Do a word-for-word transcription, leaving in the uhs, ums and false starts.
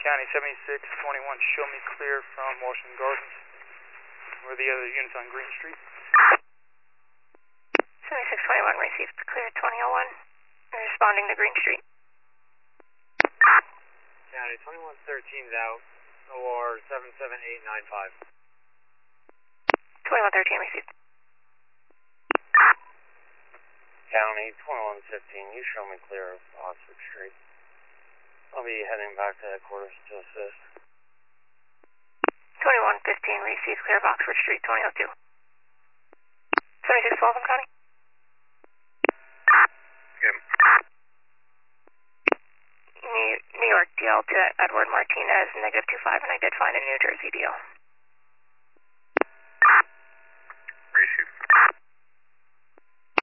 County, seventy-six twenty-one, show me clear from Washington Gardens. Where are the other units on Green Street? seventy-six twenty-one received clear twenty oh one. Responding to Green Street. County, twenty-one thirteen's out. O R seven seven eight nine five. twenty-one thirteen received. County, twenty-one fifteen, you show me clear of Oxford Street. I'll be heading back to headquarters to assist. twenty-one fifteen received clear of Oxford Street, twenty oh two. seventy-six twelve, County. Okay. New, New York D L to Edward Martinez, negative two five, and I did find a New Jersey D L.